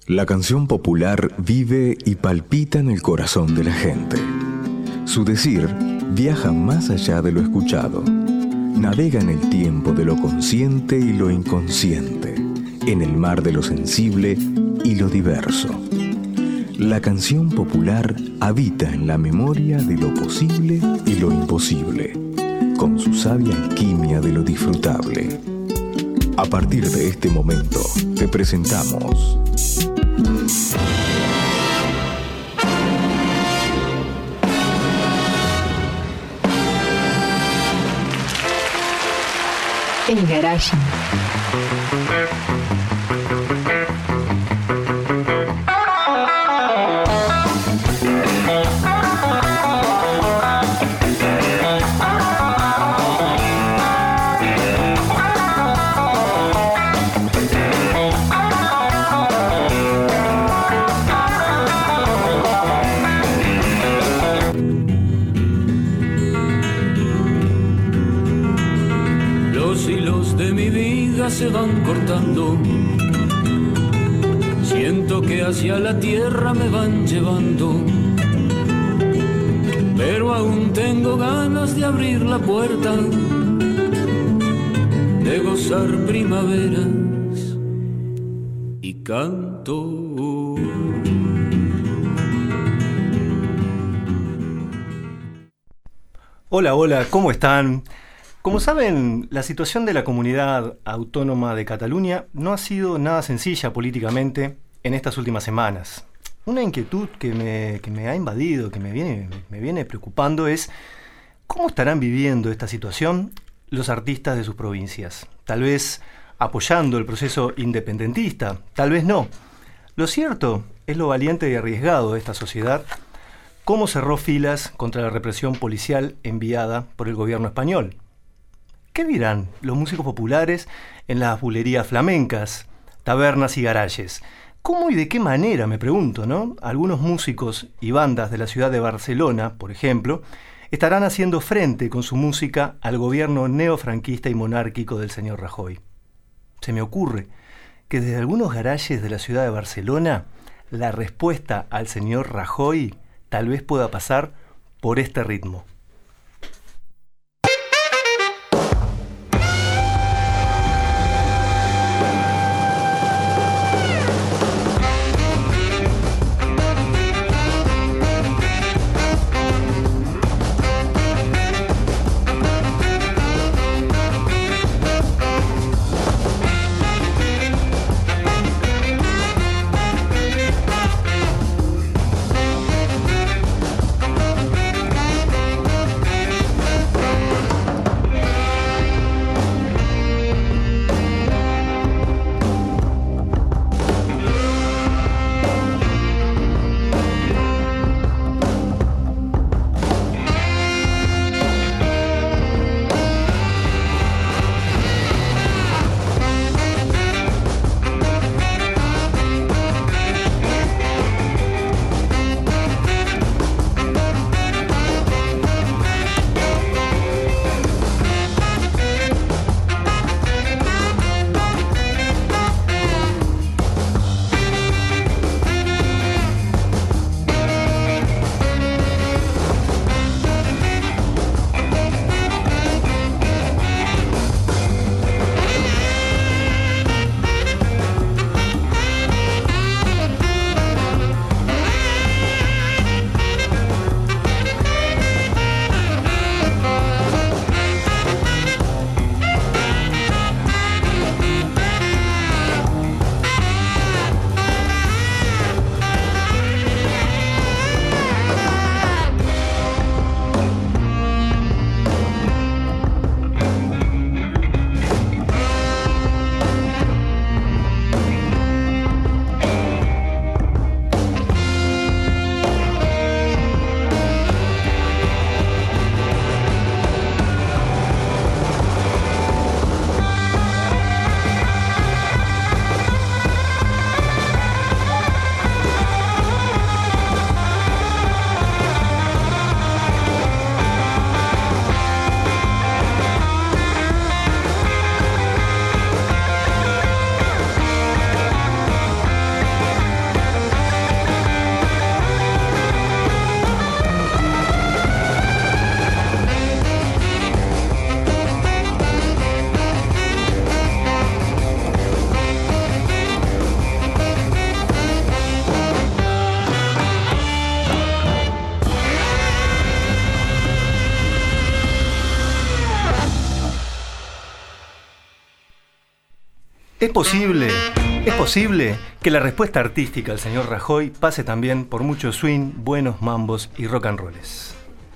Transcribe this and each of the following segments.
La canción popular vive y palpita en el corazón de la gente. Su decir viaja más allá de lo escuchado. Navega en el tiempo de lo consciente y lo inconsciente, en el mar de lo sensible y lo diverso. La canción popular habita en la memoria de lo posible y lo imposible, con su sabia alquimia de lo disfrutable. A partir de este momento, te presentamos El Garage. Se van cortando, siento que hacia la tierra me van llevando, pero aún tengo ganas de abrir la puerta, de gozar primaveras y canto. Hola, hola, ¿cómo están? Como saben, la situación de la comunidad autónoma de Cataluña no ha sido nada sencilla políticamente en estas últimas semanas. Una inquietud que me ha invadido, que me viene preocupando es ¿cómo estarán viviendo esta situación los artistas de sus provincias? Tal vez apoyando el proceso independentista, tal vez no. Lo cierto es lo valiente y arriesgado de esta sociedad, cómo cerró filas contra la represión policial enviada por el gobierno español. ¿Qué dirán los músicos populares en las bulerías flamencas, tabernas y garajes? ¿Cómo y de qué manera, me pregunto, ¿no? Algunos músicos y bandas de la ciudad de Barcelona, por ejemplo, estarán haciendo frente con su música al gobierno neofranquista y monárquico del señor Rajoy. Se me ocurre que desde algunos garajes de la ciudad de Barcelona, la respuesta al señor Rajoy tal vez pueda pasar por este ritmo. Es posible que la respuesta artística del señor Rajoy pase también por mucho swing, buenos mambos y rock and rolls.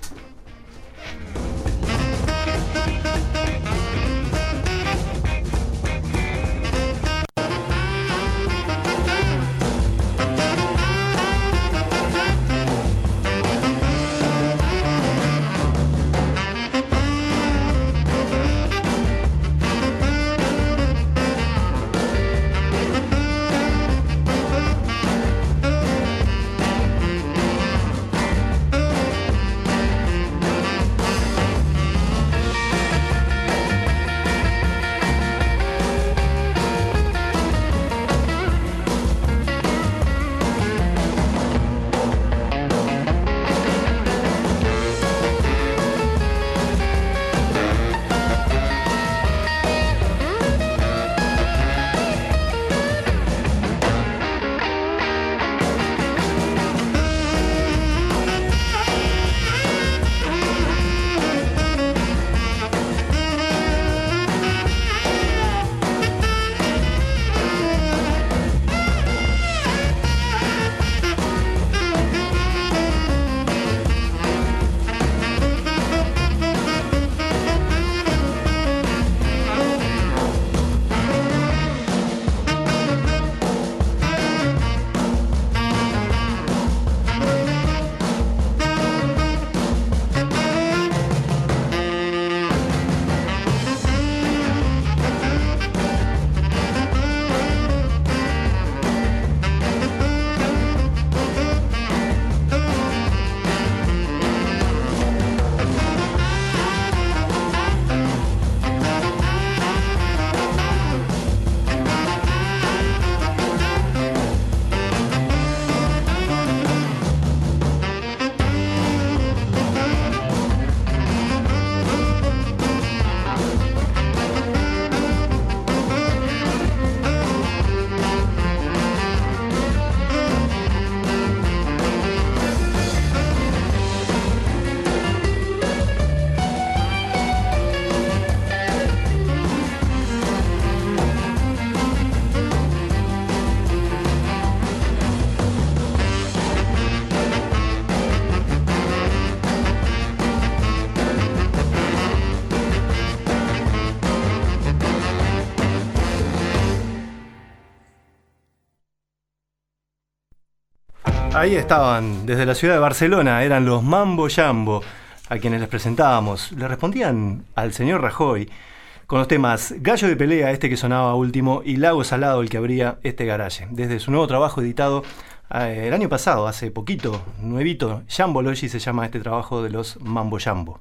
Ahí estaban, desde la ciudad de Barcelona, eran los Mambo Jambo, a quienes les presentábamos. Le respondían al señor Rajoy con los temas Gallo de Pelea, este que sonaba último, y Lago Salado, el que abría este garaje. Desde su nuevo trabajo editado el año pasado, hace poquito, nuevito, Jambology se llama este trabajo de los Mambo Jambo.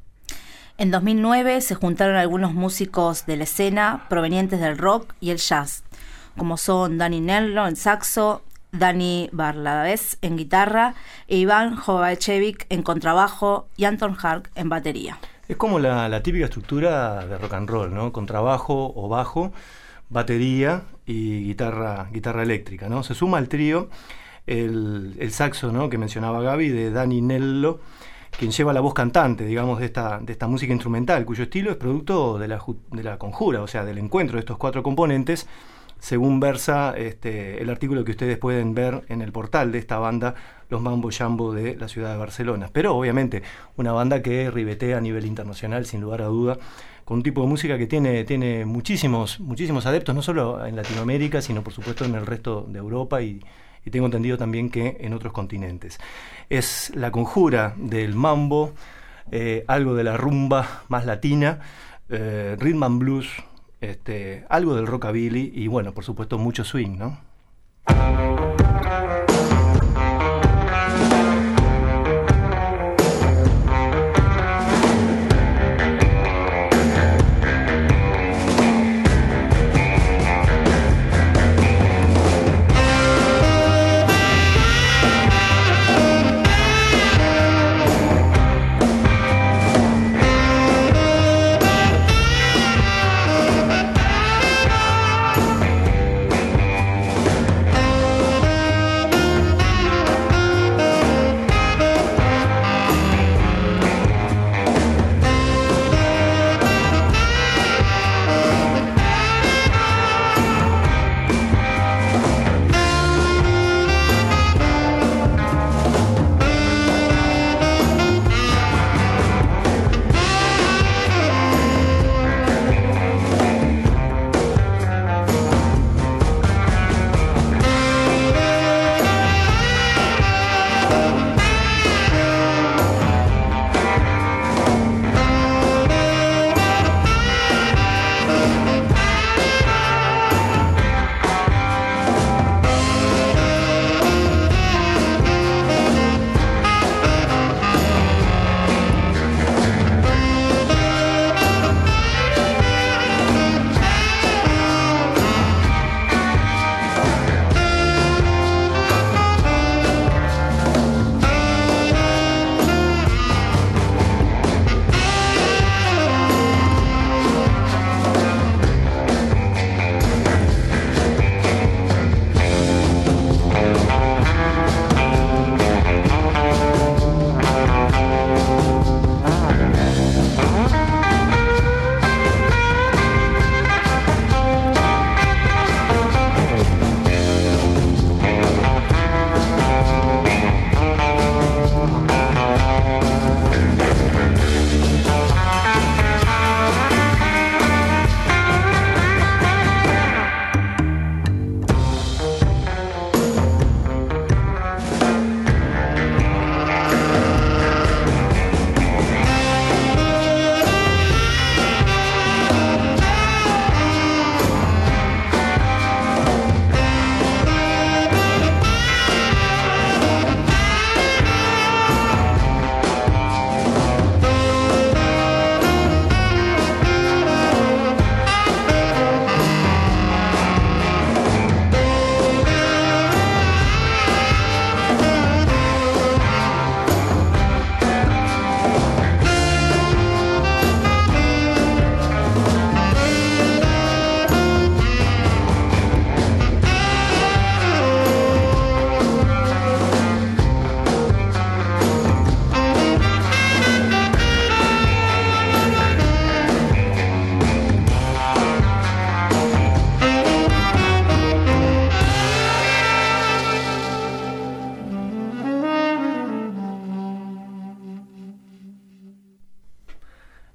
En 2009 se juntaron algunos músicos de la escena provenientes del rock y el jazz, como son Dani Nello en saxo, Dani Barlavés en guitarra e Iván Jovachevic en contrabajo y Anton Hark en batería. Es como la típica estructura de rock and roll, ¿no? Contrabajo o bajo, batería y guitarra eléctrica, ¿no? Se suma al trío el saxo, ¿no?, que mencionaba Gaby, de Dani Nello, quien lleva la voz cantante, digamos, de esta música instrumental, cuyo estilo es producto de la conjura, o sea, del encuentro de estos cuatro componentes, según versa el artículo que ustedes pueden ver en el portal de esta banda, los Mambo Jambo de la ciudad de Barcelona. Pero obviamente una banda que ribetea a nivel internacional, sin lugar a duda, con un tipo de música que tiene muchísimos adeptos, no solo en Latinoamérica, sino por supuesto en el resto de Europa y tengo entendido también que en otros continentes. Es la conjura del mambo, algo de la rumba más latina, rhythm and blues, algo del rockabilly y bueno, por supuesto mucho swing, ¿no?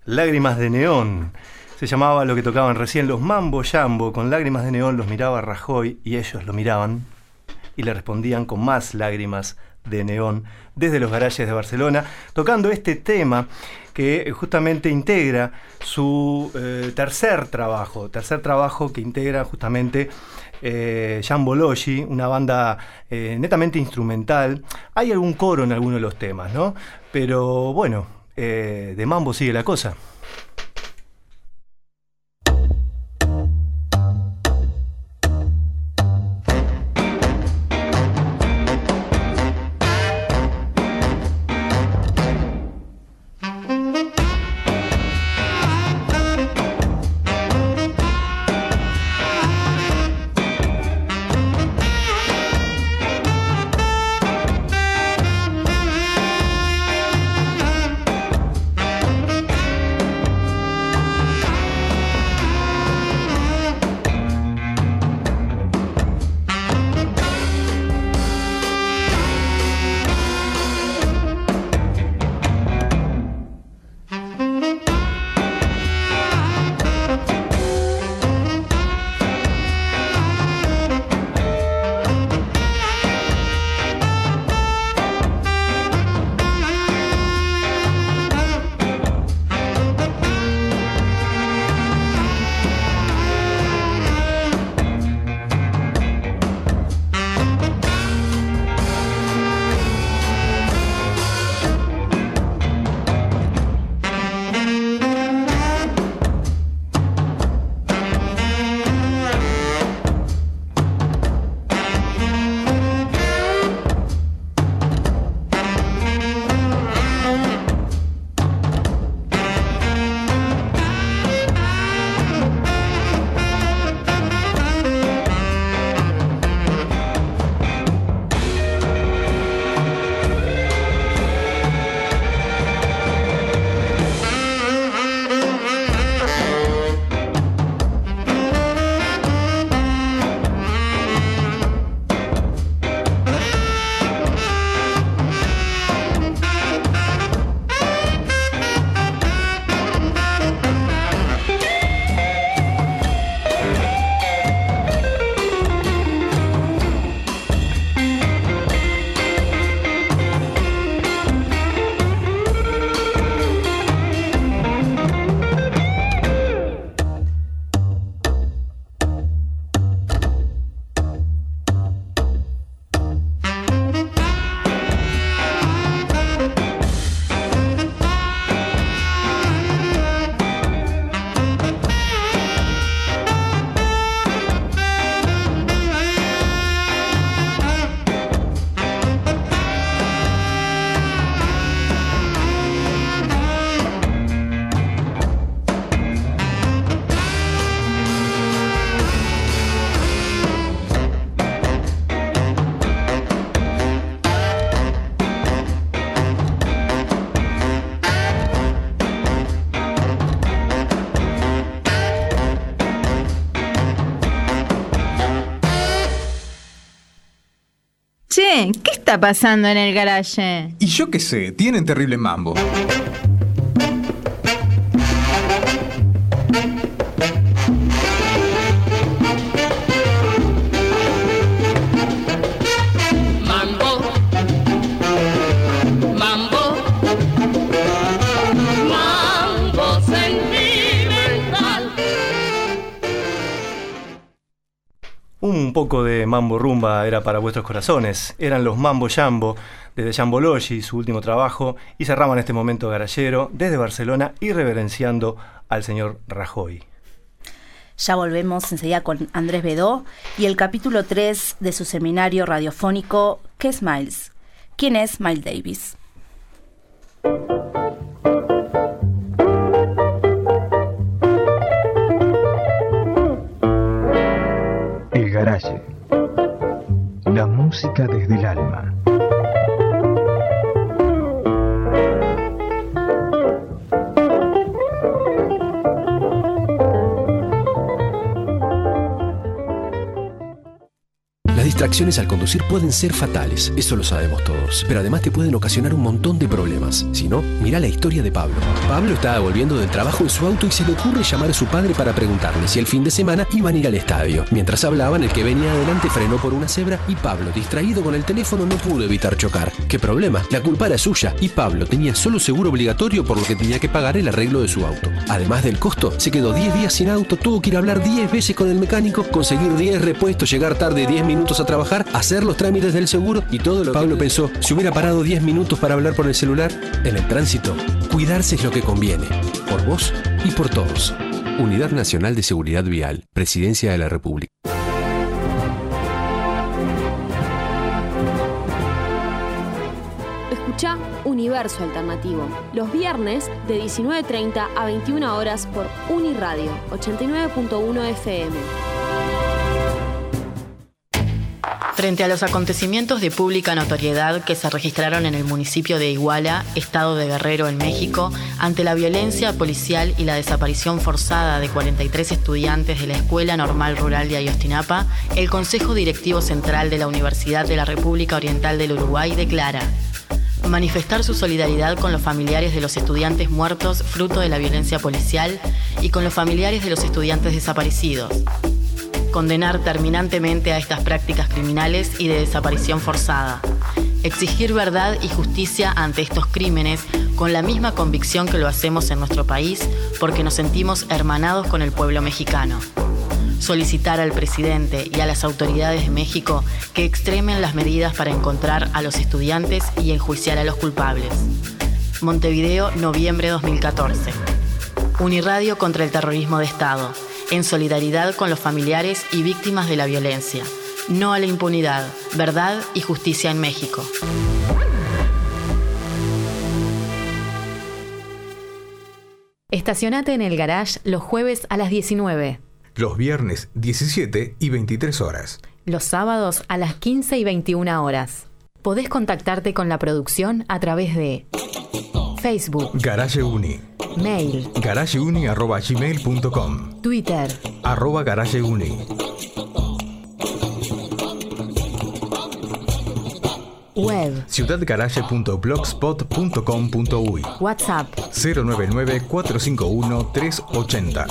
Lágrimas de neón. Se llamaba lo que tocaban recién los Mambo Jambo. Con lágrimas de neón los miraba Rajoy y ellos lo miraban y le respondían con más lágrimas de neón desde los garajes de Barcelona, tocando este tema que justamente integra su tercer trabajo que integra justamente Jambology, una banda netamente instrumental. Hay algún coro en alguno de los temas, ¿no? Pero bueno, de mambo sigue la cosa. Che, ¿qué está pasando en el garaje? Y yo qué sé, tienen terrible mambo. Un poco de mambo rumba era para vuestros corazones. Eran los Mambo Jambo desde Jambology, su último trabajo, y cerraban este momento garallero desde Barcelona y reverenciando al señor Rajoy. Ya volvemos enseguida con Andrés Bedó y el capítulo 3 de su seminario radiofónico ¿Qué es Miles? ¿Quién es Miles Davis? El Garaje. La música desde el alma. La distracciones al conducir pueden ser fatales, eso lo sabemos todos, pero además te pueden ocasionar un montón de problemas. Si no, mirá la historia de Pablo. Pablo estaba volviendo del trabajo en su auto y se le ocurre llamar a su padre para preguntarle si el fin de semana iban a ir al estadio. Mientras hablaban, el que venía adelante frenó por una cebra y Pablo, distraído con el teléfono, no pudo evitar chocar. ¿Qué problema? La culpa era suya y Pablo tenía solo seguro obligatorio, por lo que tenía que pagar el arreglo de su auto. Además del costo, se quedó 10 días sin auto, tuvo que ir a hablar 10 veces con el mecánico, conseguir 10 repuestos, llegar tarde 10 minutos a trabajar, hacer los trámites del seguro y todo lo que Pablo pensó, si hubiera parado 10 minutos para hablar por el celular. En el tránsito, cuidarse es lo que conviene, por vos y por todos. Unidad Nacional de Seguridad Vial, Presidencia de la República. Escucha Universo Alternativo, los viernes de 19:30 a 21 horas por Uniradio 89.1 FM. Frente a los acontecimientos de pública notoriedad que se registraron en el municipio de Iguala, estado de Guerrero, en México, ante la violencia policial y la desaparición forzada de 43 estudiantes de la Escuela Normal Rural de Ayotzinapa, el Consejo Directivo Central de la Universidad de la República Oriental del Uruguay declara: manifestar su solidaridad con los familiares de los estudiantes muertos fruto de la violencia policial y con los familiares de los estudiantes desaparecidos. Condenar terminantemente a estas prácticas criminales y de desaparición forzada. Exigir verdad y justicia ante estos crímenes con la misma convicción que lo hacemos en nuestro país, porque nos sentimos hermanados con el pueblo mexicano. Solicitar al presidente y a las autoridades de México que extremen las medidas para encontrar a los estudiantes y enjuiciar a los culpables. Montevideo, noviembre 2014. Uniradio contra el terrorismo de Estado. En solidaridad con los familiares y víctimas de la violencia. No a la impunidad. Verdad y justicia en México. Estacionate en el garage los jueves a las 19. Los viernes 17 y 23 horas. Los sábados a las 15 y 21 horas. Podés contactarte con la producción a través de Facebook, Garage Uni, mail, garageuni@gmail.com, Twitter, @garageuni, web, ciudadgarage.blogspot.com.uy, WhatsApp 099-451-380.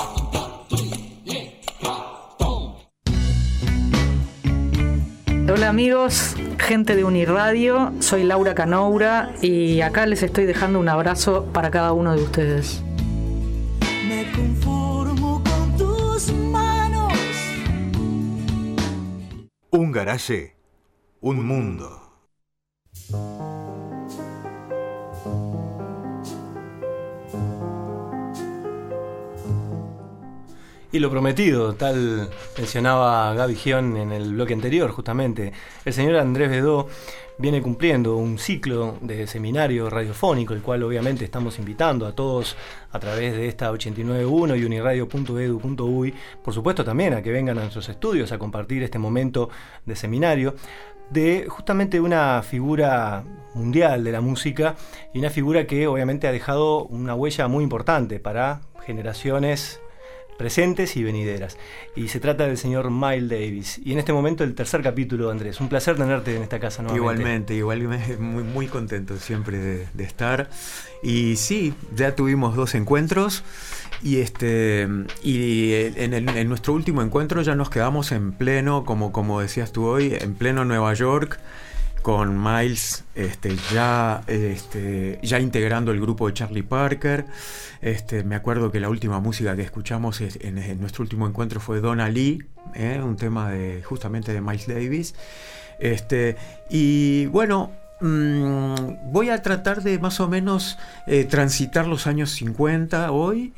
Hola amigos, gente de Uniradio, soy Laura Canoura y acá les estoy dejando un abrazo para cada uno de ustedes. Me conformo con tus manos. Un garaje, un mundo. Y lo prometido, tal mencionaba Gaby Gion en el bloque anterior, justamente. El señor Andrés Bedó viene cumpliendo un ciclo de seminario radiofónico, el cual obviamente estamos invitando a todos a través de esta 89.1 y uniradio.edu.uy, por supuesto también a que vengan a nuestros estudios a compartir este momento de seminario, de justamente una figura mundial de la música y una figura que obviamente ha dejado una huella muy importante para generaciones presentes y venideras. Y se trata del señor Miles Davis. Y en este momento el tercer capítulo, Andrés. Un placer tenerte en esta casa nuevamente. Igualmente, muy contento siempre de estar. Y sí, ya tuvimos 2 encuentros. Y en nuestro último encuentro ya nos quedamos en pleno, como decías tú hoy, en pleno Nueva York, con Miles ya integrando el grupo de Charlie Parker. Me acuerdo que la última música que escuchamos en nuestro último encuentro fue Donna Lee, un tema justamente de Miles Davis. Y bueno, voy a tratar de más o menos transitar los años 50 hoy.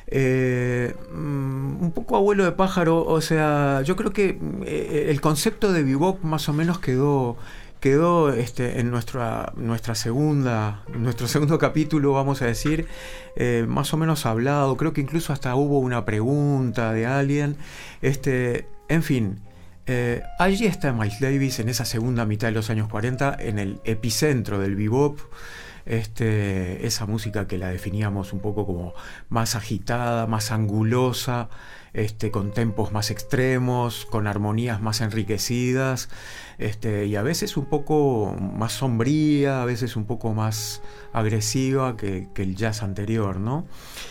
Un poco abuelo de pájaro, o sea, yo creo que el concepto de bebop más o menos quedó en nuestro segundo capítulo, vamos a decir, más o menos hablado. Creo que incluso hasta hubo una pregunta de alguien. En fin, allí está Miles Davis en esa segunda mitad de los años 40, en el epicentro del bebop. Esa música que la definíamos un poco como más agitada, más angulosa, con tempos más extremos, con armonías más enriquecidas, y a veces un poco más sombría, a veces un poco más agresiva que el jazz anterior, ¿no?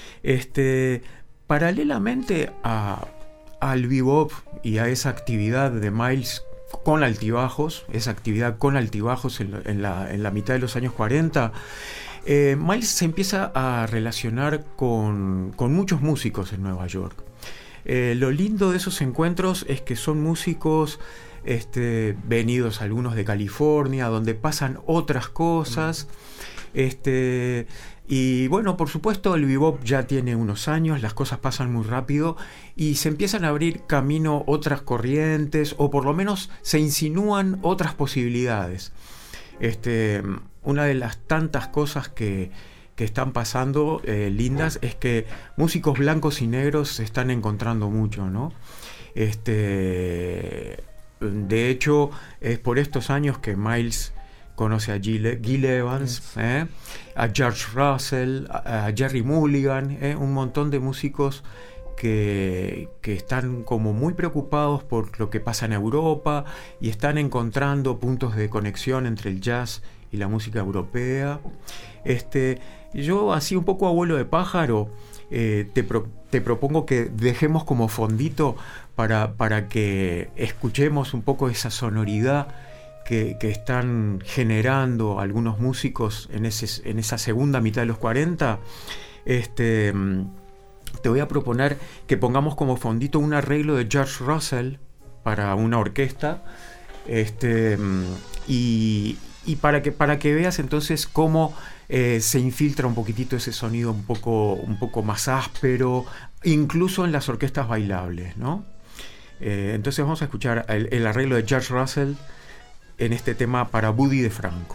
Paralelamente al bebop y a esa actividad de Miles con altibajos, esa actividad con altibajos en la mitad de los años 40, Miles se empieza a relacionar con muchos músicos en Nueva York. Lo lindo de esos encuentros es que son músicos venidos algunos de California, donde pasan otras cosas. Y bueno, por supuesto el bebop ya tiene unos años, las cosas pasan muy rápido y se empiezan a abrir camino otras corrientes, o por lo menos se insinúan otras posibilidades. Una de las tantas cosas que están pasando lindas es que músicos blancos y negros se están encontrando mucho, ¿no? De hecho, es por estos años que Miles conoce a Gil Evans, a George Russell, a Jerry Mulligan, un montón de músicos que están como muy preocupados por lo que pasa en Europa y están encontrando puntos de conexión entre el jazz y la música europea. Yo, así un poco abuelo de pájaro, te propongo que dejemos como fondito para que escuchemos un poco esa sonoridad que están generando algunos músicos en esa segunda mitad de los 40. Te voy a proponer que pongamos como fondito un arreglo de George Russell para una orquesta, y para que veas entonces cómo se infiltra un poquitito ese sonido un poco más áspero, incluso en las orquestas bailables, ¿no? Entonces vamos a escuchar el arreglo de George Russell en este tema para Buddy DeFranco.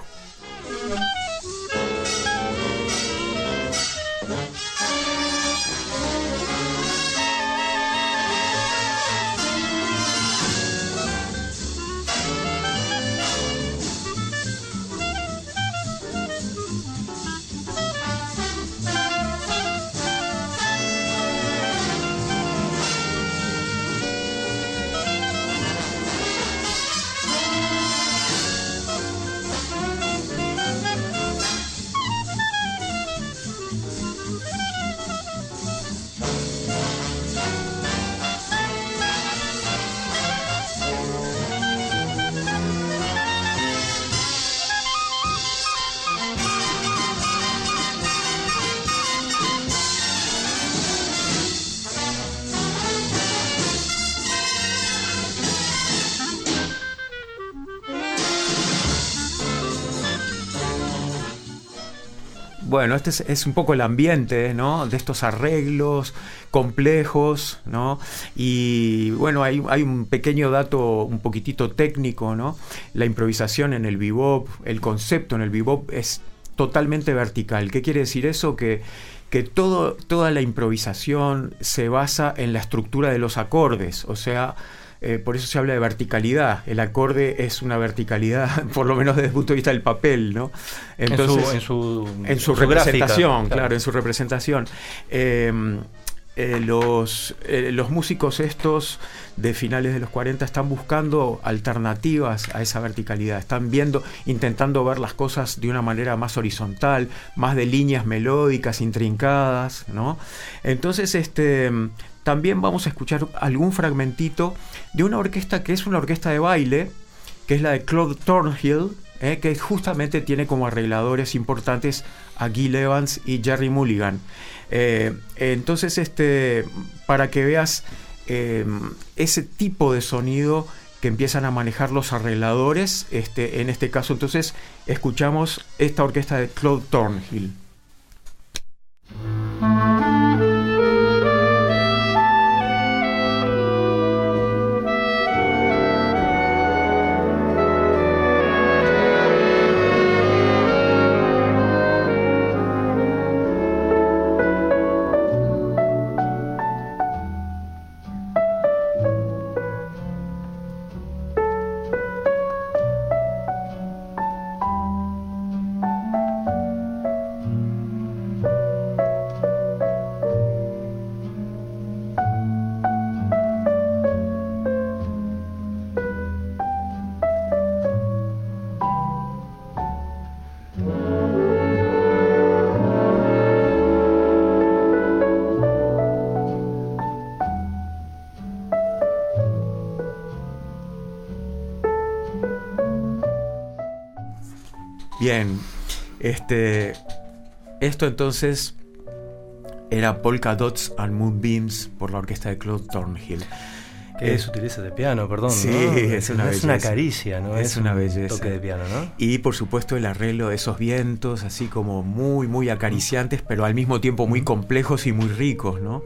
Bueno, este es un poco el ambiente, ¿no?, de estos arreglos complejos, ¿no? Y bueno, hay un pequeño dato un poquitito técnico, ¿no? La improvisación en el bebop, el concepto en el bebop es totalmente vertical. ¿Qué quiere decir eso? Que toda la improvisación se basa en la estructura de los acordes, o sea, por eso se habla de verticalidad. El acorde es una verticalidad, por lo menos desde el punto de vista del papel, ¿no? Entonces, en su representación, gráfica, claro, en su representación. Los músicos estos de finales de los 40 están buscando alternativas a esa verticalidad, están intentando ver las cosas de una manera más horizontal, más de líneas melódicas intrincadas, ¿no? Entonces, también vamos a escuchar algún fragmentito de una orquesta que es una orquesta de baile, que es la de Claude Thornhill, que justamente tiene como arregladores importantes a Gil Evans y Jerry Mulligan. Entonces, para que veas ese tipo de sonido que empiezan a manejar los arregladores, en este caso, entonces, escuchamos esta orquesta de Claude Thornhill. Bien, esto entonces era Polka Dots and Moonbeams por la orquesta de Claude Thornhill. Qué sutileza de piano, perdón. Sí, ¿no? es una belleza. Es una caricia, ¿no? Es una belleza. Toque de piano, ¿no? Y por supuesto el arreglo de esos vientos, así como muy, muy acariciantes, pero al mismo tiempo muy complejos y muy ricos, ¿no?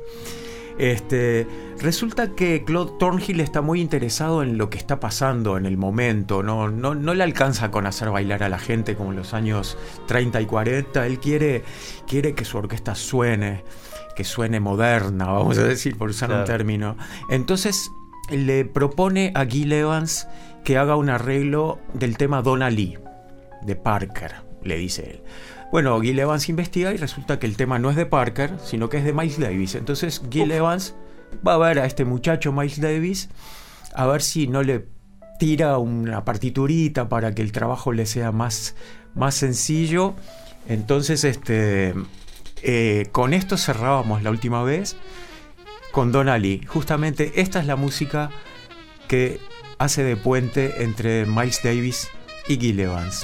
Resulta que Claude Thornhill está muy interesado en lo que está pasando en el momento, no le alcanza con hacer bailar a la gente como en los años 30 y 40, él quiere que su orquesta suene, que suene moderna, vamos a decir, por usar un término. Entonces le propone a Gil Evans que haga un arreglo del tema Donna Lee, de Parker, le dice él. Bueno, Gil Evans investiga y resulta que el tema no es de Parker, sino que es de Miles Davis. Entonces Gil Evans va a ver a este muchacho Miles Davis a ver si no le tira una partiturita para que el trabajo le sea más sencillo. Entonces con esto cerrábamos la última vez con Donna Lee. Justamente esta es la música que hace de puente entre Miles Davis y Gil Evans.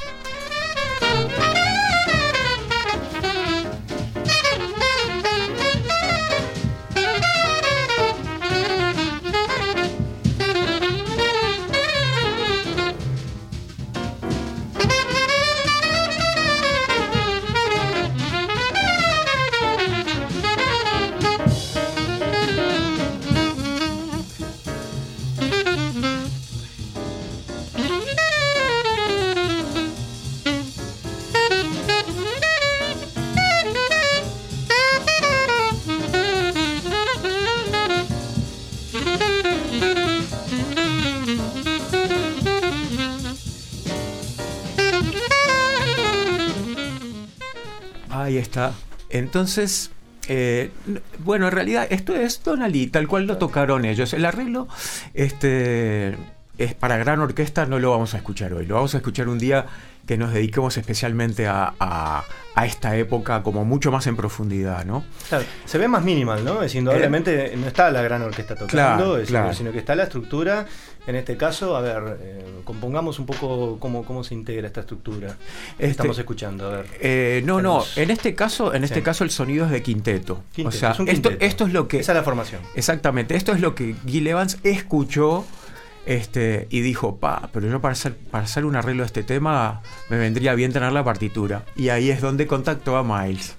Ahí está. Entonces, bueno, en realidad esto es Donna Lee, tal cual lo tocaron ellos. El arreglo es para gran orquesta, no lo vamos a escuchar hoy. Lo vamos a escuchar un día que nos dediquemos especialmente a esta época como mucho más en profundidad, ¿no? Claro, se ve más minimal, ¿no? Es decir, obviamente no está la gran orquesta tocando, claro. Sino que está la estructura. En este caso, a ver, compongamos un poco cómo se integra esta estructura. Estamos escuchando, a ver. En este caso el sonido es de quinteto. O sea, es un quinteto. Esto es lo que... Esa es la formación. Exactamente, esto es lo que Gil Evans escuchó y dijo, pero yo para hacer un arreglo de este tema me vendría bien tener la partitura. Y ahí es donde contactó a Miles.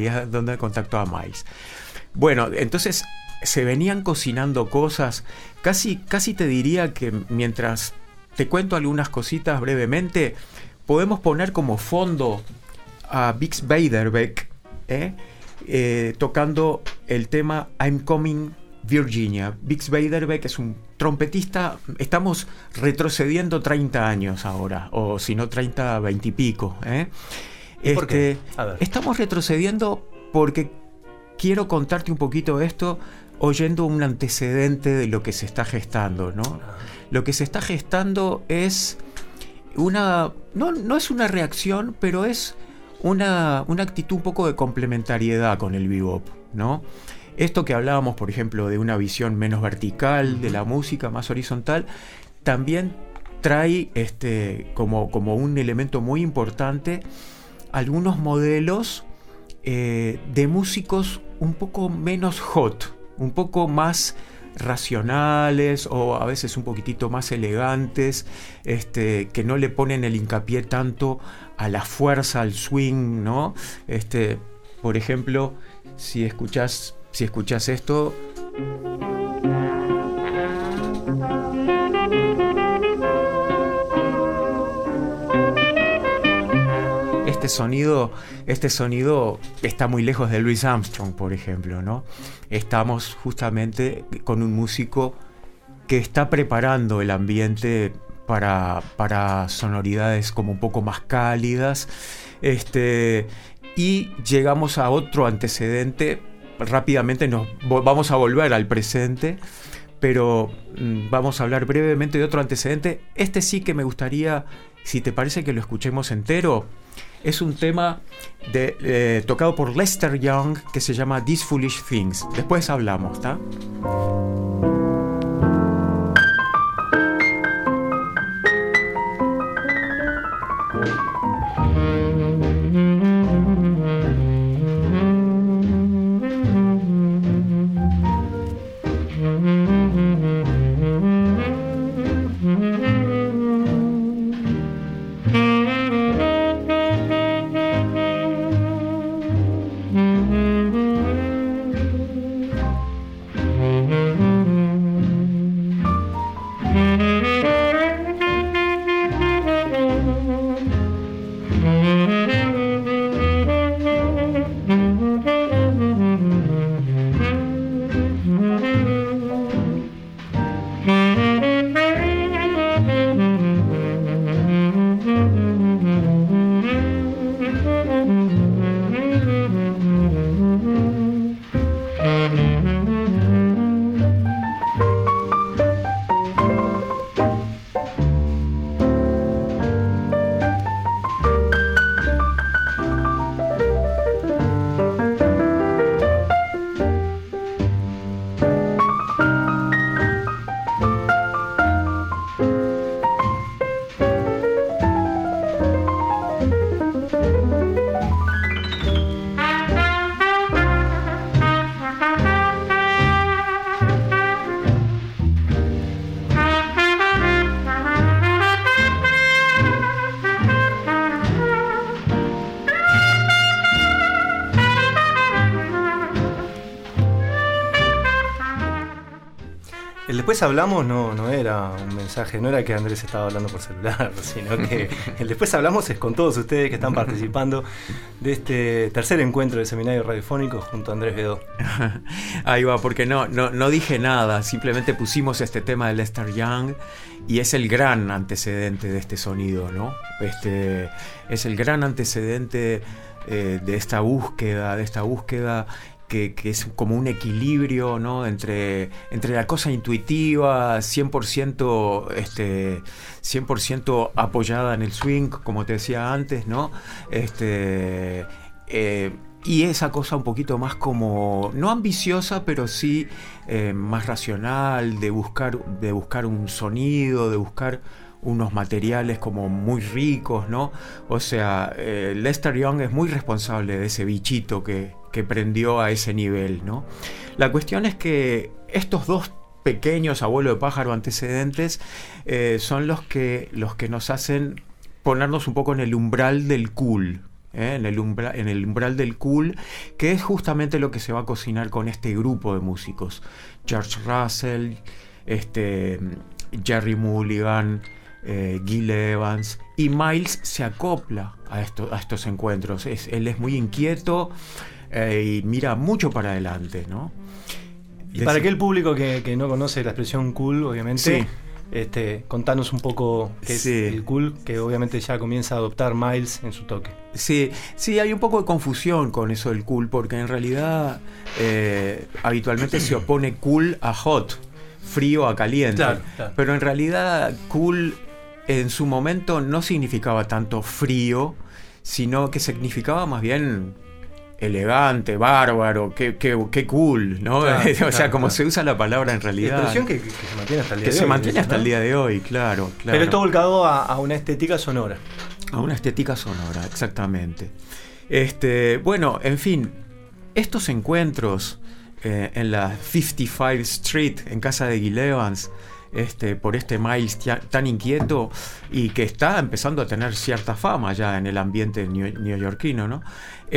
Bueno, entonces se venían cocinando cosas. Casi te diría que mientras te cuento algunas cositas brevemente, podemos poner como fondo a Bix Beiderbecke tocando el tema I'm Coming Virginia. Bix Beiderbecke es un trompetista. Estamos retrocediendo 30 años ahora, o si no 30, 20 y pico. ¿Por qué? A ver. Estamos retrocediendo porque quiero contarte un poquito esto oyendo un antecedente de lo que se está gestando, ¿no? Lo que se está gestando es no es una reacción, pero es una actitud un poco de complementariedad con el bebop, ¿no? Esto que hablábamos, por ejemplo, de una visión menos vertical de la música, más horizontal, también trae como un elemento muy importante algunos modelos de músicos un poco menos hot, un poco más racionales o a veces un poquitito más elegantes, que no le ponen el hincapié tanto a la fuerza, al swing, ¿no? Por ejemplo, si escuchás esto, este sonido está muy lejos de Louis Armstrong, por ejemplo, ¿no? Estamos justamente con un músico que está preparando el ambiente para sonoridades como un poco más cálidas, y llegamos a otro antecedente. Rápidamente vamos a volver al presente, pero vamos a hablar brevemente de otro antecedente. Sí que me gustaría, si te parece, que lo escuchemos entero. Es un tema tocado por Lester Young que se llama These Foolish Things. Después hablamos, ¿está? después hablamos no era un mensaje, no era que Andrés estaba hablando por celular, sino que el después hablamos es con todos ustedes que están participando de este tercer encuentro del seminario radiofónico junto a Andrés Bedó. Ahí va, porque no dije nada, simplemente pusimos este tema de Lester Young y es el gran antecedente de este sonido, ¿no? Es el gran antecedente de esta búsqueda que es como un equilibrio, ¿no? entre la cosa intuitiva, 100% apoyada en el swing, como te decía antes, ¿no? Y esa cosa un poquito más como, no ambiciosa, pero sí más racional, de buscar un sonido, de buscar unos materiales como muy ricos, ¿no? O sea, Lester Young es muy responsable de ese bichito que prendió a ese nivel, ¿no? La cuestión es que estos dos pequeños abuelo de pájaro antecedentes son los que nos hacen ponernos un poco en el umbral del cool, en el umbral del cool, que es justamente lo que se va a cocinar con este grupo de músicos. George Russell, Jerry Mulligan, Gil Evans, y Miles se acopla a estos encuentros. Él es muy inquieto y mira mucho para adelante, ¿no? Y para aquel público que no conoce la expresión cool, obviamente, sí. Contanos un poco qué es el cool, que obviamente ya comienza a adoptar Miles en su toque. Sí, hay un poco de confusión con eso del cool, porque en realidad habitualmente se opone cool a hot, frío a caliente. Claro. Pero en realidad cool en su momento no significaba tanto frío, sino que significaba más bien elegante, bárbaro, qué cool, ¿no? Claro, o sea, como se usa la palabra en realidad. Expresión que se mantiene hasta el día de hoy. Que se mantiene hasta el día de hoy, claro. Pero esto volcado a una estética sonora. A una estética sonora, exactamente. Bueno, en fin, estos encuentros en la 55 Street, en casa de Gil Evans, por Miles tan inquieto y que está empezando a tener cierta fama ya en el ambiente neoyorquino, ¿no?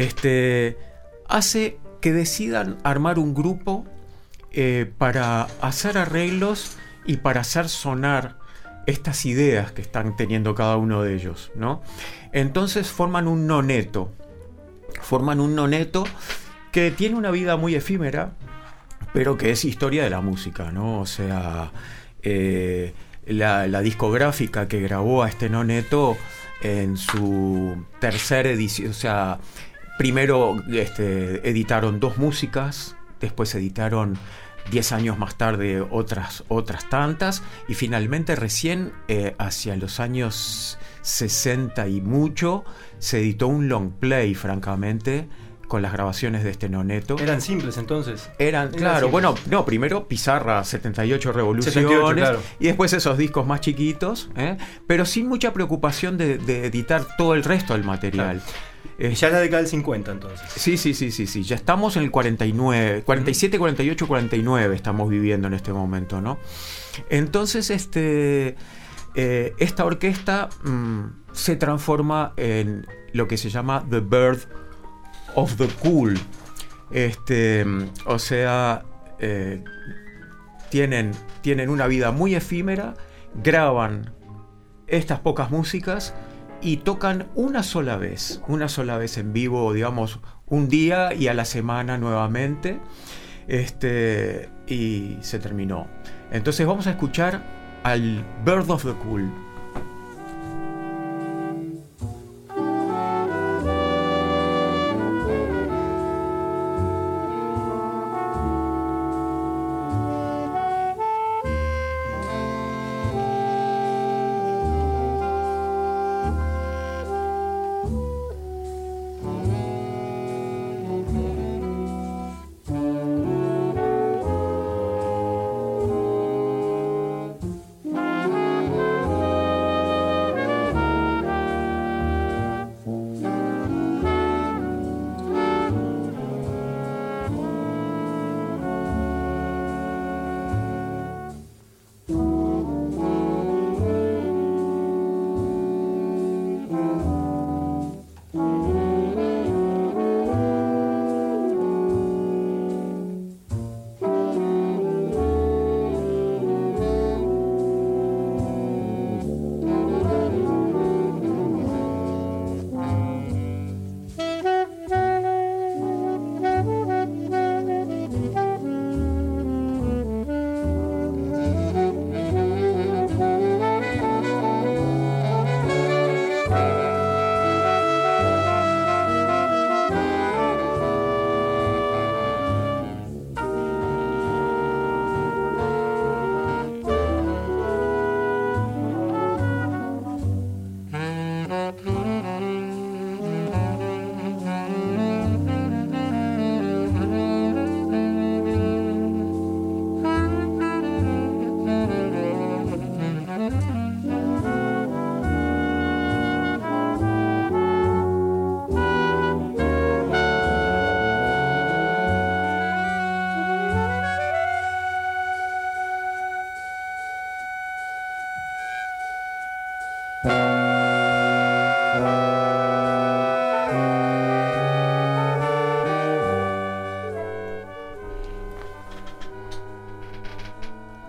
Hace que decidan armar un grupo para hacer arreglos y para hacer sonar estas ideas que están teniendo cada uno de ellos, ¿no? Entonces forman un noneto que tiene una vida muy efímera, pero que es historia de la música, ¿no? O sea, la discográfica que grabó a este noneto en su tercera edición, o sea, primero editaron 2 músicas, después editaron 10 años más tarde otras tantas, y finalmente recién hacia los años 60 y mucho se editó un long play, francamente, con las grabaciones de este noneto. ¿Eran simples entonces? Eran claro, simples. Bueno, no, primero Pizarra 78 revoluciones, 78, claro. Y después esos discos más chiquitos, pero sin mucha preocupación de editar todo el resto del material. Claro. Ya es la década del 50 entonces. Sí, ya estamos en el 49, 47, 48, 49 estamos viviendo en este momento, ¿no? Entonces esta orquesta se transforma en lo que se llama The Birth of the Cool. O sea, tienen una vida muy efímera, graban estas pocas músicas y tocan una sola vez en vivo, digamos, un día y a la semana nuevamente, y se terminó. Entonces vamos a escuchar al Birth of the Cool.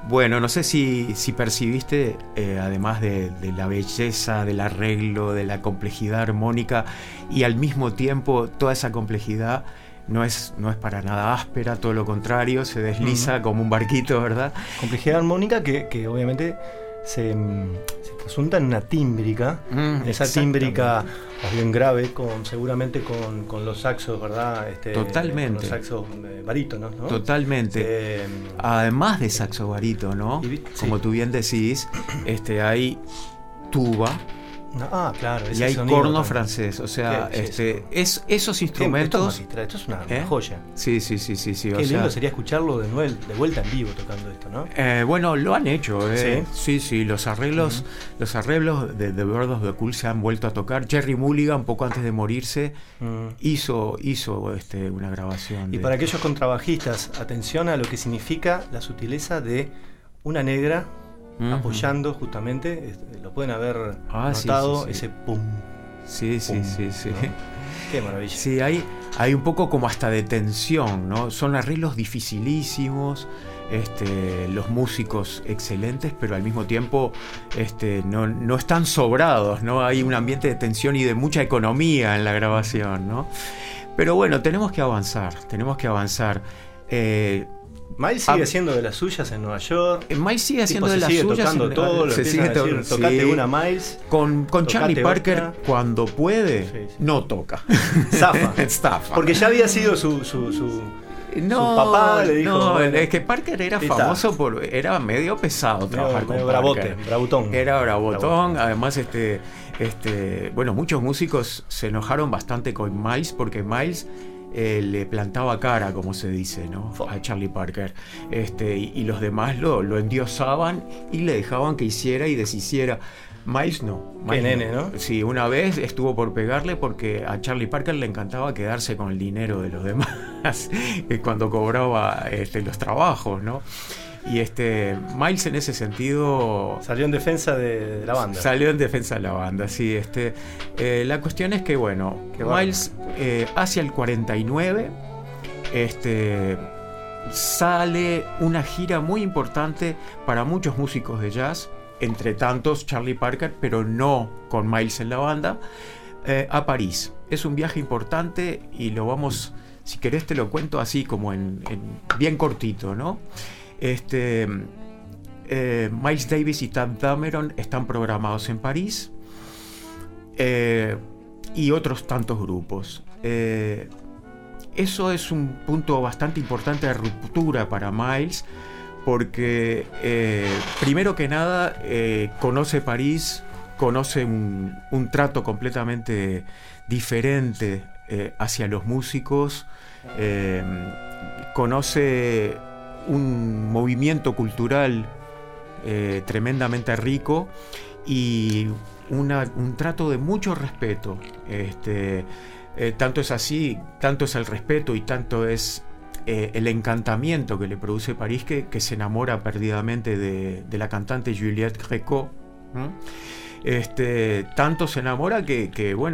Bueno, no sé si percibiste, además de la belleza, del arreglo, de la complejidad armónica, y al mismo tiempo toda esa complejidad no es para nada áspera, todo lo contrario, se desliza como un barquito, ¿verdad? Complejidad armónica que obviamente se trasunta en una tímbrica, esa tímbrica más bien grave, seguramente con los saxos, ¿verdad? Totalmente. Con los saxos barítonos, ¿no? Totalmente. Además de saxo barítono, como tú bien decís, hay tuba. Claro. Y hay corno francés, o sea, esos instrumentos. Esto es una joya. Sí. Qué lindo sería escucharlo de vuelta en vivo tocando esto, ¿no? Bueno, lo han hecho, Sí, los arreglos de The Bird of the Cool se han vuelto a tocar. Jerry Mulligan, poco antes de morirse, hizo una grabación. Y para aquellos contrabajistas, atención a lo que significa la sutileza de una negra apoyando justamente, lo pueden haber notado, ese pum. Sí. Qué maravilla. Sí, hay un poco como hasta de tensión, ¿no? Son arreglos dificilísimos, los músicos excelentes, pero al mismo tiempo no están sobrados, ¿no? Hay un ambiente de tensión y de mucha economía en la grabación, ¿no? Pero bueno, tenemos que avanzar. Miles sigue haciendo de las suyas en Nueva York. Miles sigue haciendo de las suyas. Tocando todo, lo empiezan a decir, tocate una, Miles. Con Charlie Parker, cuando puede, no toca. Zafa. Porque ya había sido su papá le dijo. No, es que Parker era famoso era medio pesado trabajar con Parker. Bravotón. Era bravotón. Además, muchos músicos se enojaron bastante con Miles porque Miles le plantaba cara, como se dice, ¿no? A Charlie Parker. Y los demás lo endiosaban y le dejaban que hiciera y deshiciera. Miles no. Qué nene, ¿no? Sí, una vez estuvo por pegarle porque a Charlie Parker le encantaba quedarse con el dinero de los demás cuando cobraba los trabajos, ¿no? Y Miles en ese sentido salió en defensa de la banda. Sí. La cuestión es que Miles hacia el 49 sale una gira muy importante para muchos músicos de jazz, entre tantos Charlie Parker, pero no con Miles en la banda, a París. Es un viaje importante y lo vamos, si querés te lo cuento así como en bien cortito, ¿no? Miles Davis y Tadd Dameron están programados en París, y otros tantos grupos. Eso es un punto bastante importante de ruptura para Miles, porque primero que nada conoce París, conoce un trato completamente diferente hacia los músicos, conoce un movimiento cultural tremendamente rico y un trato de mucho respeto. Tanto es así, tanto es el respeto y tanto es el encantamiento que le produce París que se enamora perdidamente de la cantante Juliette Gréco. Tanto se enamora que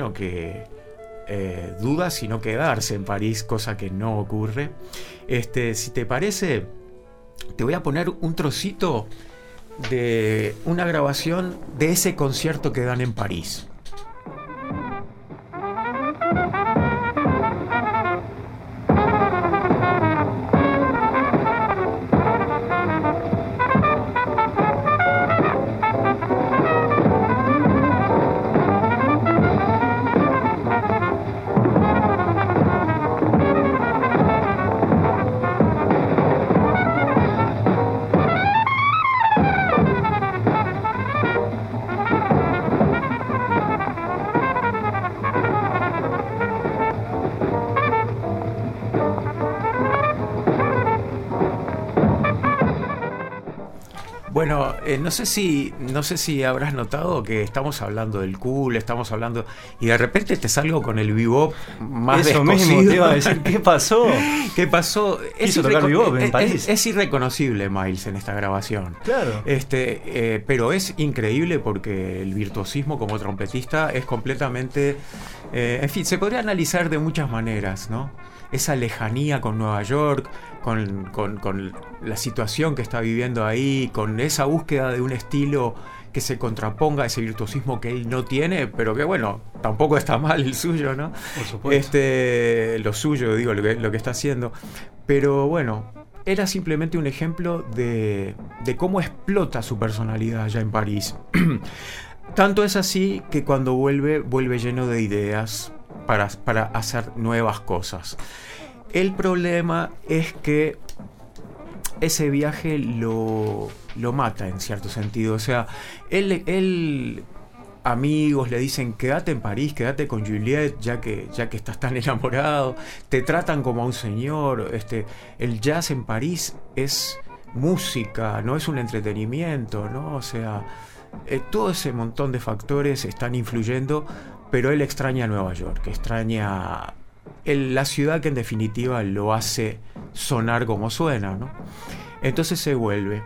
duda si no quedarse en París, cosa que no ocurre. Si te parece, te voy a poner un trocito de una grabación de ese concierto que dan en París. Bueno, no sé si habrás notado que estamos hablando del cool, estamos hablando y de repente te salgo con el bebop más eso descosido. Mismo te iba a decir, ¿qué pasó? ¿Qué pasó? Hizo tocar bebop en París. Es irreconocible Miles en esta grabación. Claro. Pero es increíble porque el virtuosismo como trompetista es completamente, en fin, se podría analizar de muchas maneras, ¿no? Esa lejanía con Nueva York, con la situación que está viviendo ahí, con esa búsqueda de un estilo que se contraponga a ese virtuosismo que él no tiene, pero que bueno, tampoco está mal el suyo, ¿no? Por supuesto. Lo suyo, digo, lo que está haciendo. Pero bueno, era simplemente un ejemplo de cómo explota su personalidad allá en París. Tanto es así que cuando vuelve lleno de ideas para hacer nuevas cosas. El problema es que ese viaje lo mata en cierto sentido. O sea, él amigos le dicen quédate en París, quédate con Juliette ya que estás tan enamorado, te tratan como a un señor. El jazz en París es música, no es un entretenimiento, ¿no? O sea, todo ese montón de factores están influyendo, pero él extraña Nueva York, extraña la ciudad que en definitiva lo hace sonar como suena, ¿no? Entonces se vuelve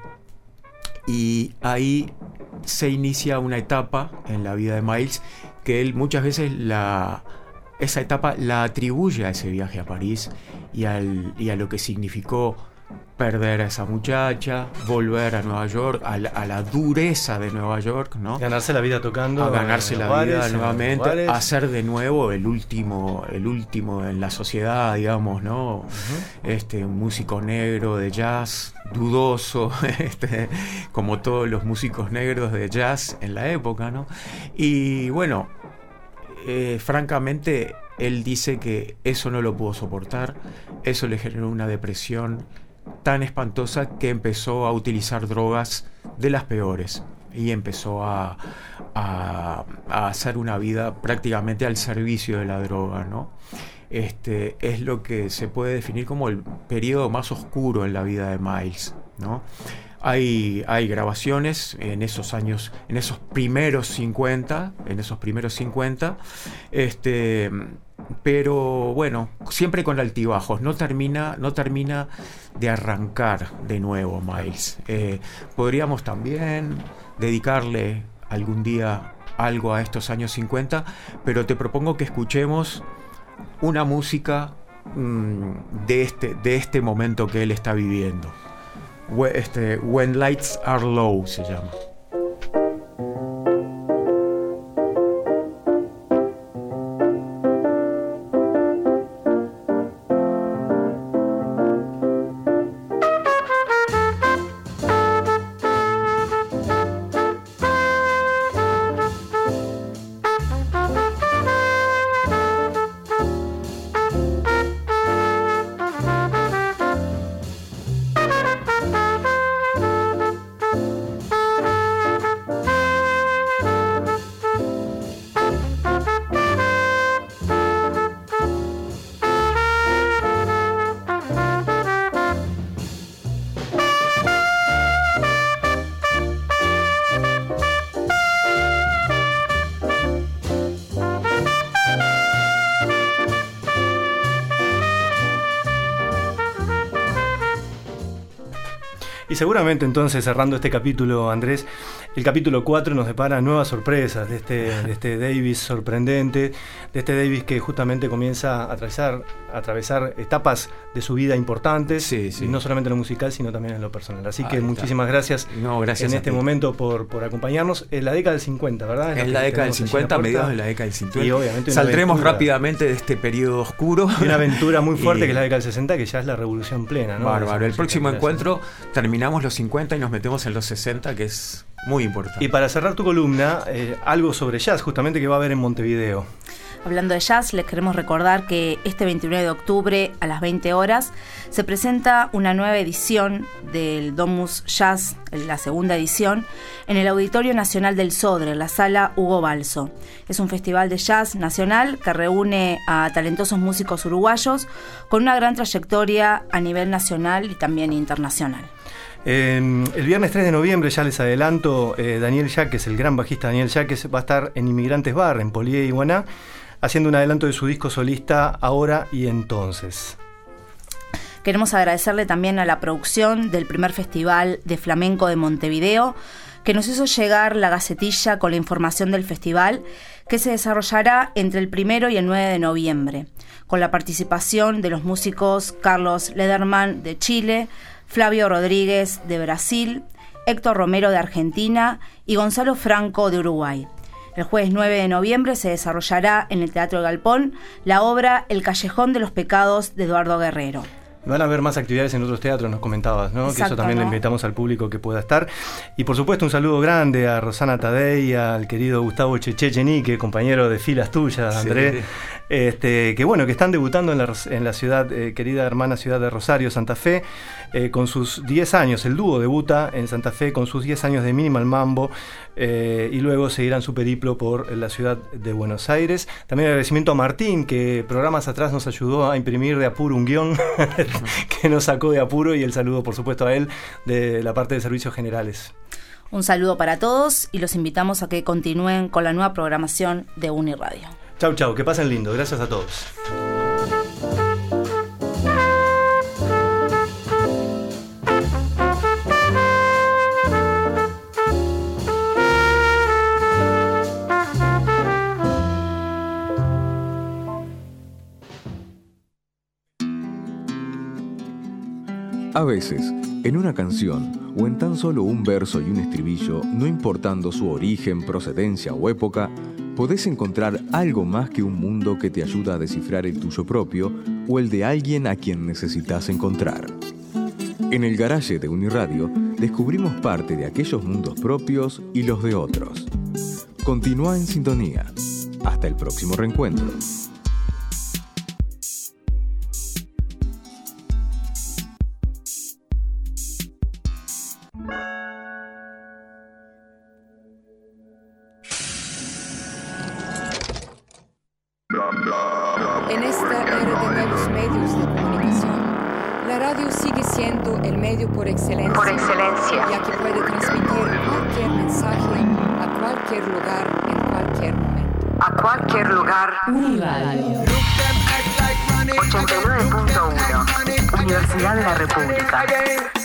y ahí se inicia una etapa en la vida de Miles que él muchas veces esa etapa la atribuye a ese viaje a París y a lo que significó perder a esa muchacha, volver a Nueva York, a la dureza de Nueva York, ¿no? Ganarse la vida tocando. A ganarse la vida nuevamente, a ser de nuevo el último en la sociedad, digamos, ¿no? Uh-huh. Un músico negro de jazz, dudoso, como todos los músicos negros de jazz en la época, ¿no? Y bueno, francamente, él dice que eso no lo pudo soportar, eso le generó una depresión tan espantosa que empezó a utilizar drogas de las peores y empezó a hacer una vida prácticamente al servicio de la droga, ¿no? Es lo que se puede definir como el periodo más oscuro en la vida de Miles, ¿no? Hay grabaciones en esos años, en esos primeros 50, pero bueno, siempre con altibajos, no termina de arrancar de nuevo Miles. Podríamos también dedicarle algún día algo a estos años 50, pero te propongo que escuchemos una música de este momento que él está viviendo. When Lights Are Low se llama. Y seguramente entonces, cerrando este capítulo, Andrés, el capítulo 4 nos depara nuevas sorpresas de este Davis sorprendente, de este Davis que justamente comienza a atravesar etapas de su vida importantes, y no solamente en lo musical, sino también en lo personal. Así que muchísimas gracias, gracias en este momento por acompañarnos. En la década del 50, ¿verdad? En la década del 50, mediados de la década del 50. Y obviamente saldremos rápidamente de este periodo oscuro. Y una aventura muy fuerte que es la década del 60, que ya es la revolución plena, ¿no? Bárbaro. El próximo encuentro terminamos los 50 y nos metemos en los 60, que es muy importante. Y para cerrar tu columna, algo sobre jazz, justamente, que va a haber en Montevideo. Hablando de jazz, les queremos recordar que este 29 de octubre a las 20 horas se presenta una nueva edición del Domus Jazz, la segunda edición, en el Auditorio Nacional del Sodre, la Sala Hugo Balso. Es un festival de jazz nacional que reúne a talentosos músicos uruguayos con una gran trayectoria a nivel nacional y también internacional. El viernes 3 de noviembre, ya les adelanto, Daniel Yaques, el gran bajista Daniel Yaques, va a estar en Inmigrantes Bar, en Polié y Guaná, haciendo un adelanto de su disco solista Ahora y Entonces. Queremos agradecerle también a la producción del primer Festival de Flamenco de Montevideo, que nos hizo llegar la gacetilla con la información del festival, que se desarrollará entre el 1 y el 9 de noviembre, con la participación de los músicos Carlos Lederman de Chile, Flavio Rodríguez de Brasil, Héctor Romero de Argentina y Gonzalo Franco de Uruguay. El jueves 9 de noviembre se desarrollará en el Teatro Galpón la obra El Callejón de los Pecados de Eduardo Guerrero. Van a haber más actividades en otros teatros, nos comentabas, ¿no? Exacto, que eso también, ¿no?, le invitamos al público que pueda estar. Y por supuesto un saludo grande a Rosana Tadei, al querido Gustavo Chechenique, compañero de filas tuyas, Andrés. Sí. Que bueno, que están debutando en la ciudad, querida hermana ciudad de Rosario, Santa Fe, con sus 10 años. El dúo debuta en Santa Fe con sus 10 años de Minimal Mambo, y luego seguirán su periplo por la ciudad de Buenos Aires. También agradecimiento a Martín, que programas atrás nos ayudó a imprimir de apuro un guión que nos sacó de apuro, y el saludo por supuesto a él de la parte de servicios generales. Un saludo para todos y los invitamos a que continúen con la nueva programación de Uniradio. Chau, chau, que pasen lindo. Gracias a todos. A veces, en una canción o en tan solo un verso y un estribillo, no importando su origen, procedencia o época, podés encontrar algo más que un mundo que te ayuda a descifrar el tuyo propio o el de alguien a quien necesitas encontrar. En el Garage de Uniradio descubrimos parte de aquellos mundos propios y los de otros. Continúa en sintonía. Hasta el próximo reencuentro. En esta era de nuevos medios de comunicación, la radio sigue siendo el medio por excelencia, ya que puede transmitir cualquier mensaje a cualquier lugar, en cualquier momento. A cualquier lugar. Uniradio 89.1 Universidad de la República.